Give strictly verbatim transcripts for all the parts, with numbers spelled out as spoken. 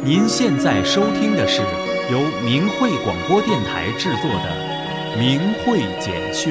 您现在收听的是由明慧广播电台制作的明慧简讯。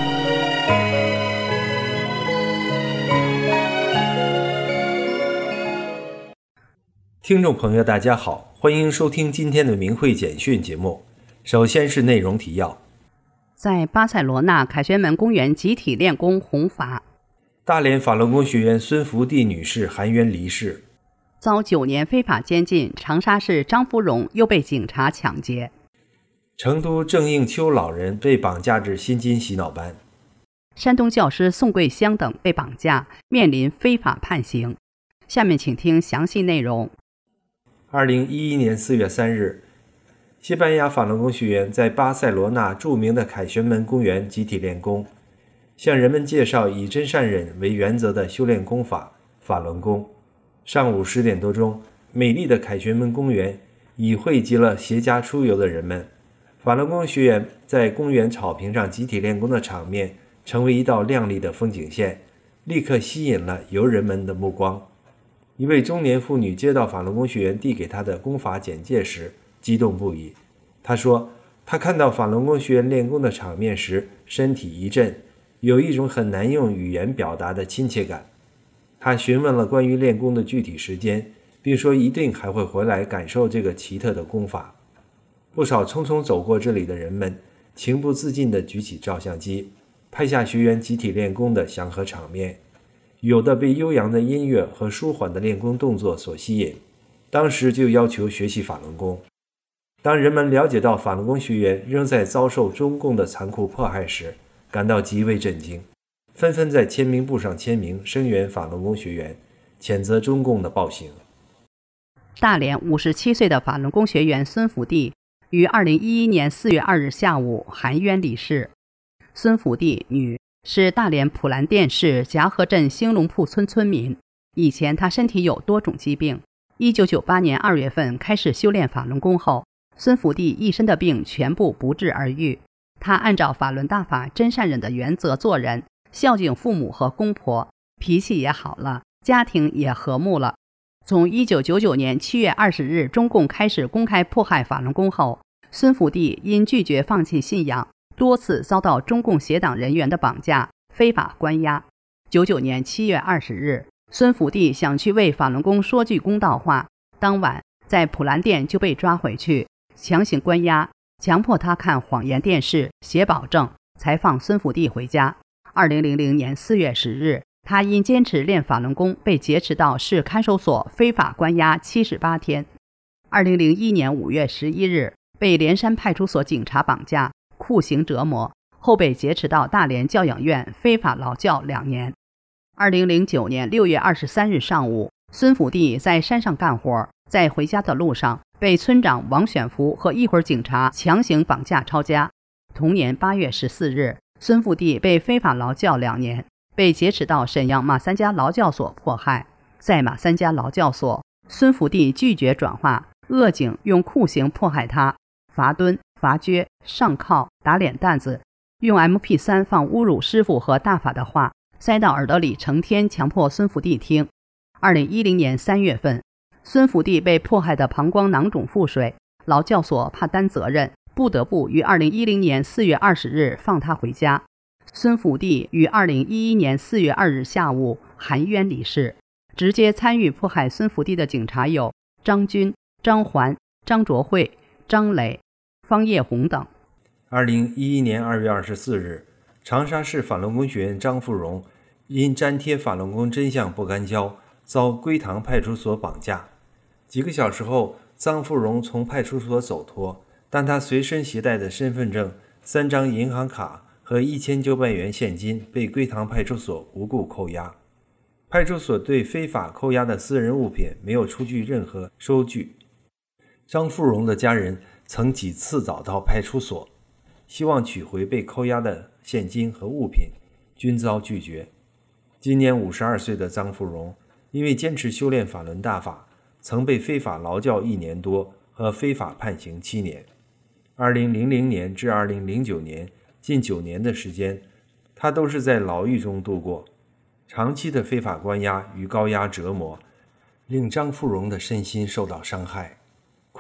听众朋友大家好，欢迎收听今天的明慧简讯节目。首先是内容提要。 在巴塞罗那凯旋门公园集体练功弘法。 大连法轮功学员孙福地女士含冤离世。 遭九年非法监禁，长沙市张福荣又被警察抢劫。 成都郑应秋老人被绑架至新津洗脑班。 山东教师宋桂香等被绑架，面临非法判刑。下面请听详细内容。 二零一一年四月三日，西班牙法轮功学员在巴塞罗那著名的凯旋门公园集体练功，向人们介绍以真善忍为原则的修炼功法法轮功。上午十点多钟，美丽的凯旋门公园已汇集了携家出游的人们。法轮功学员在公园草坪上集体练功的场面成为一道亮丽的风景线，立刻吸引了游人们的目光。一位中年妇女接到法轮功学员递给她的功法简介时，激动不已。她说，她看到法轮功学员练功的场面时，身体一震，有一种很难用语言表达的亲切感。她询问了关于练功的具体时间，并说一定还会回来感受这个奇特的功法。不少匆匆走过这里的人们情不自禁地举起照相机，拍下学员集体练功的祥和场面。有的被悠扬的音乐和舒缓的练功动作所吸引，当时就要求学习法轮功。当人们了解到法轮功学员仍在遭受中共的残酷迫害时，感到极为震惊，纷纷在签名簿上签名声援法轮功学员，谴责中共的暴行。 大连五十七岁的法轮功学员孙福地于二零一一年四月二日下午含冤离世。孙福地，女，是大连普兰店市夹河镇兴隆铺村村民。以前她身体有多种疾病。一九九八年二月份开始修炼法轮功后，孙福地一身的病全部不治而愈。她按照法轮大法真善忍的原则做人，孝敬父母和公婆，脾气也好了，家庭也和睦了。从一九九九年七月二十日中共开始公开迫害法轮功后，孙福地因拒绝放弃信仰，多次遭到中共协党人员的绑架、非法关押。九九年七月二十日，孙福地想去为法轮功说句公道话，当晚在普兰店就被抓回去，强行关押，强迫他看谎言电视，写保证，才放孙福地回家。二零零零年四月十日，他因坚持练法轮功被劫持到市看守所非法关押七十八天。二零零一年五月十一日，被连山派出所警察绑架，酷刑折磨，后被劫持到大连教养院非法劳教两年。二零零九年六月二十三日上午，孙福地在山上干活，在回家的路上被村长王选福和一伙警察强行绑架抄家。同年八月十四日，孙福地被非法劳教两年，被劫持到沈阳马三家劳教所迫害。在马三家劳教所，孙福地拒绝转化，恶警用酷刑迫害他，罚蹲、罚撅、上铐、打脸蛋子，用 M P 三 放侮辱师傅和大法的话塞到耳朵里，成天强迫孙福地听。二零一零年三月份，孙福地被迫害的膀胱囊肿腹水，劳教所怕担责任，不得不于二零一零年四月二十日放他回家。孙福地于二零一一年四月二日下午含冤离世。直接参与迫害孙福地的警察有张军、张环、张卓慧、张磊、方叶红等。 二零一一年二月二十四日，长沙市法轮功学员张富荣因粘贴法轮功真相不干胶，遭归塘派出所绑架。几个小时后，张富荣从派出所走脱，但他随身携带的身份证、三张银行卡和一千九百元现金被归塘派出所无故扣押。派出所对非法扣押的私人物品没有出具任何收据。张富荣的家人曾几次找到派出所，希望取回被扣押的现金和物品，均遭拒绝。今年五十二岁的张富荣因为坚持修炼法轮大法，曾被非法劳教一年多和非法判刑七年。二零零零年至二零零九年近九年的时间，他都是在牢狱中度过。长期的非法关押与高压折磨，令张富荣的身心受到伤害。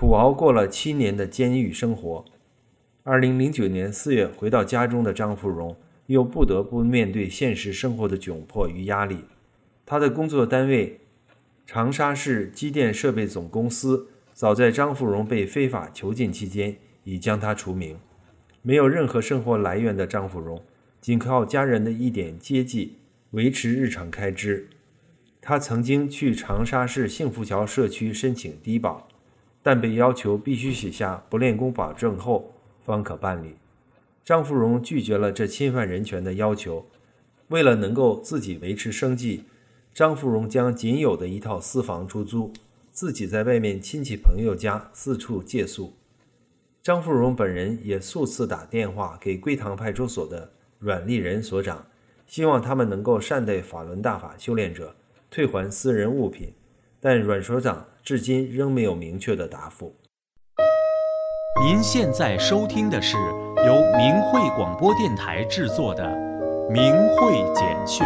苦熬过了七年的监狱生活。二零零九年四月回到家中的张富荣又不得不面对现实生活的窘迫与压力。他的工作单位长沙市机电设备总公司早在张富荣被非法囚禁期间已将他除名。没有任何生活来源的张富荣仅靠家人的一点接济维持日常开支。他曾经去长沙市幸福桥社区申请低保，但被要求必须写下不练功保证后方可办理。张富荣拒绝了这侵犯人权的要求，为了能够自己维持生计，张富荣将仅有的一套私房出租，自己在外面亲戚朋友家四处借宿。张富荣本人也数次打电话给归塘派出所的阮立仁所长，希望他们能够善待法轮大法修炼者，退还私人物品，但阮所长至今仍没有明确的答复。 您现在收听的是由明慧广播电台制作的《明慧简讯》。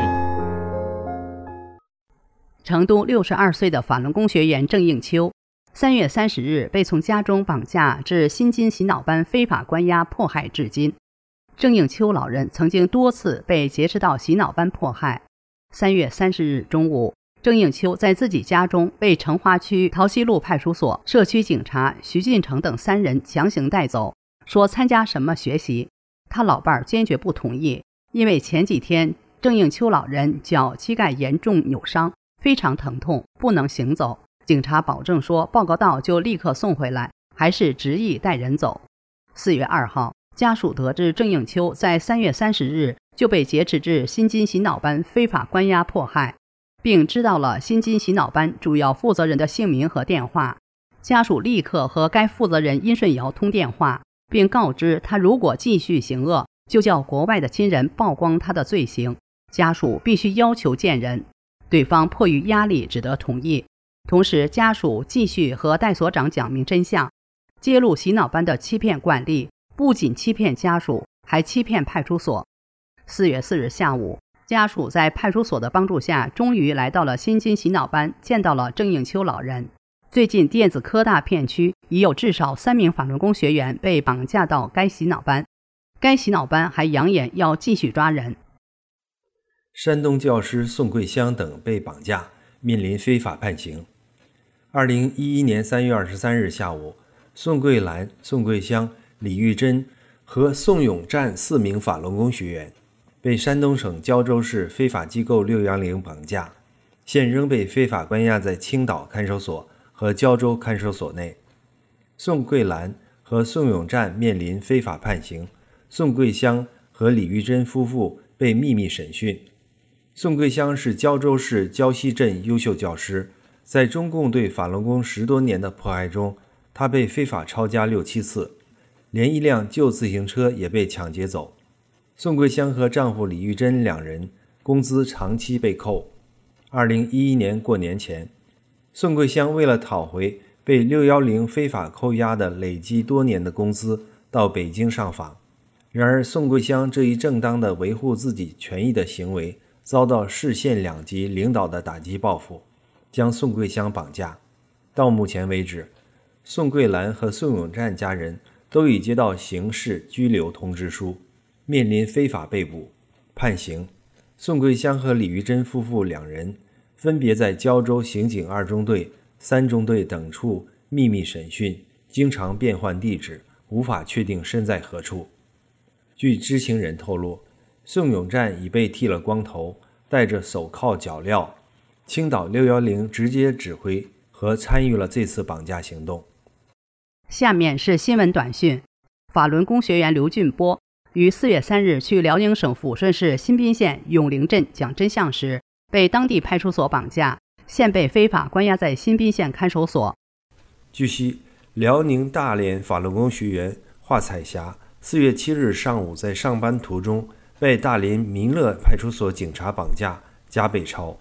成都六十二岁的法轮功学员郑应秋，三月三十日被从家中绑架至新津洗脑班非法关押迫害至今。郑应秋老人曾经多次被劫持到洗脑班迫害。三月三十日中午，郑应秋在自己家中被成华区桃溪路派出所社区警察徐进成等三人强行带走，说参加什么学习。他老伴儿坚决不同意，因为前几天郑应秋老人脚膝盖严重扭伤，非常疼痛，不能行走。警察保证说报告到就立刻送回来，还是执意带人走。四月二号，家属得知郑应秋在三月三十日就被劫持至新津洗脑班非法关押迫害，并知道了新津洗脑班主要负责人的姓名和电话。家属立刻和该负责人殷顺尧通电话，并告知他如果继续行恶，就叫国外的亲人曝光他的罪行，家属必须要求见人。对方迫于压力只得同意。同时，家属继续和戴所长讲明真相，揭露洗脑班的欺骗惯例，不仅欺骗家属，还欺骗派出所。四月四日下午，家属在派出所的帮助下，终于来到了新津洗脑班，见到了郑应秋老人。最近电子科大片区已有至少三名法轮功学员被绑架到该洗脑班，该洗脑班还扬言要继续抓人。 山东教师宋桂香等被绑架，面临非法判刑。二零一一年三月二十三日下午，宋桂兰、宋桂香、李玉珍和宋永战四名法轮功学员被山东省胶州市非法机构六幺零绑架，现仍被非法关押在青岛看守所和胶州看守所内。宋桂兰和宋永战面临非法判刑，宋桂香和李玉珍夫妇被秘密审讯。宋桂香是胶州市胶西镇优秀教师，在中共对法轮功十多年的迫害中，她被非法抄家六七次，连一辆旧自行车也被抢劫走。宋桂香和丈夫李玉珍两人工资长期被扣。二零一一年过年前，宋桂香为了讨回被六一零非法扣押的累积多年的工资，到北京上访。然而宋桂香这一正当的维护自己权益的行为遭到市县两级领导的打击报复，将宋桂香绑架。到目前为止，宋桂兰和宋永战家人都已接到刑事拘留通知书，面临非法被捕、判刑。宋桂香和李玉珍夫妇两人分别在胶州刑警二中队、三中队等处秘密审讯，经常变换地址，无法确定身在何处。据知情人透露，宋永战已被剃了光头，戴着手铐脚镣。青岛六一零直接指挥和参与了这次绑架行动。 下面是新闻短讯。法轮功学员刘俊波于四月三日去辽宁省抚顺市新宾县永陵镇讲真相时，被当地派出所绑架，现被非法关押在新宾县看守所。 据悉，辽宁大连法轮功学员华彩霞四月七日上午在上班途中被大连民乐派出所警察绑架，加倍抄。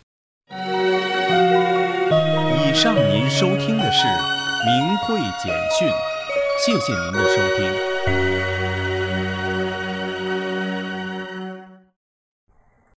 以上您收听的是明慧简讯，谢谢您的收听。